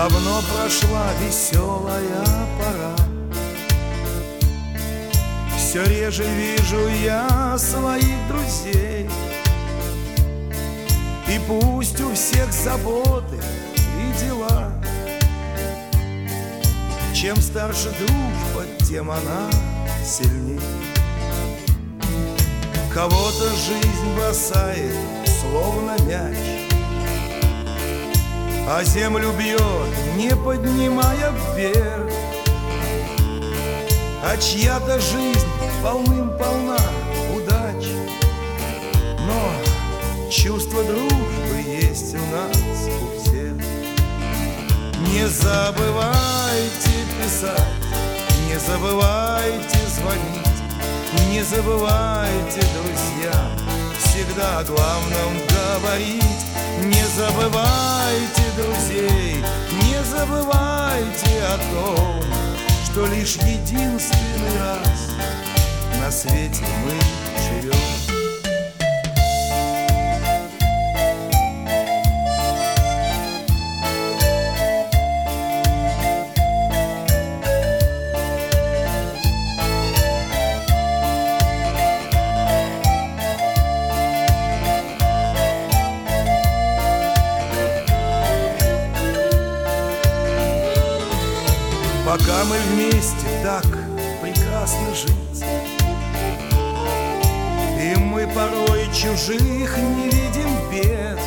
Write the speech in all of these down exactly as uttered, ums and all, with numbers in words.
Давно прошла веселая пора, все реже вижу я своих друзей. И пусть у всех заботы и дела, чем старше дружба, тем она сильней. Кого-то жизнь бросает, словно мяч, а землю бьет, не поднимая вверх. А чья-то жизнь полным-полна удач, но чувство дружбы есть у нас у всех. Не забывайте писать, не забывайте звонить, не забывайте, друзья, всегда о главном говорить. Не забывайте друзей, не забывайте о том, что лишь единственный раз на свете мы живем. Пока мы вместе, так прекрасно жить, и мы порой чужих не видим бед.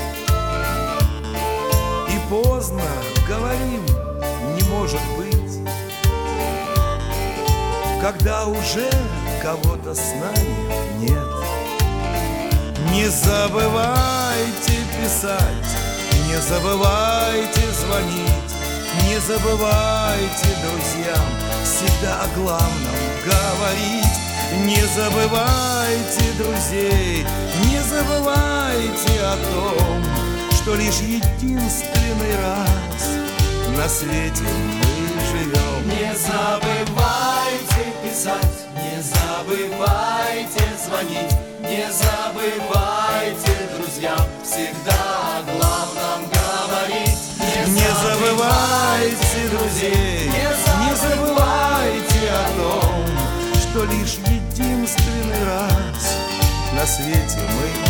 И поздно говорим, не может быть, когда уже кого-то с нами нет. Не забывайте писать, не забывайте звонить, не забывайте, друзьям, всегда о главном говорить. Не забывайте друзей, не забывайте о том, что лишь единственный раз на свете мы живем. Не забывайте писать, не забывайте звонить, не забывайте, друзьям, всегда о главном говорить. Не забывайте друзей, не забывайте о том, что лишь единственный раз на свете мы